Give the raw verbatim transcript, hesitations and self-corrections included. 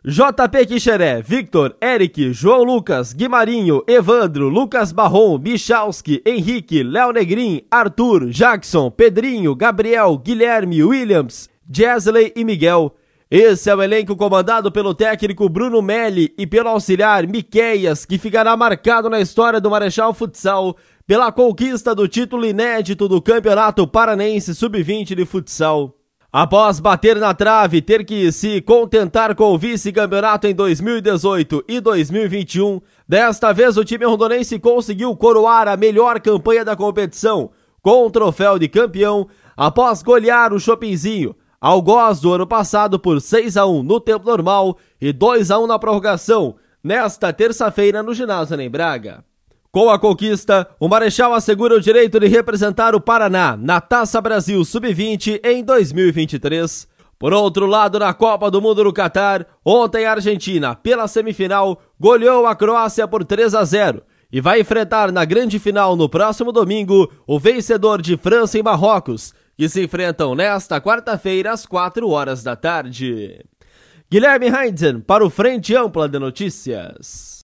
J P Quixeré, Victor, Eric, João Lucas, Guimarinho, Evandro, Lucas Barron, Michalski, Henrique, Léo Negrin, Arthur, Jackson, Pedrinho, Gabriel, Guilherme, Williams, Jesley e Miguel. Esse é o elenco comandado pelo técnico Bruno Melli e pelo auxiliar Miqueias, que ficará marcado na história do Marechal Futsal pela conquista do título inédito do Campeonato Paranense sub vinte de futsal. Após bater na trave e ter que se contentar com o vice-campeonato em dois mil e dezoito e dois mil e vinte e um, desta vez o time rondonense conseguiu coroar a melhor campanha da competição, com o troféu de campeão, após golear o Chopinzinho, algoz do ano passado por seis a um no tempo normal e dois a um na prorrogação, nesta terça-feira no ginásio em Braga. Com a conquista, o Marechal assegura o direito de representar o Paraná na Taça Brasil sub vinte em dois mil e vinte e três. Por outro lado, na Copa do Mundo no Catar, ontem a Argentina, pela semifinal, goleou a Croácia por três a zero e vai enfrentar na grande final no próximo domingo o vencedor de França e Marrocos, que se enfrentam nesta quarta-feira às quatro horas da tarde. Guilherme Heinzen para o Frente Ampla de Notícias.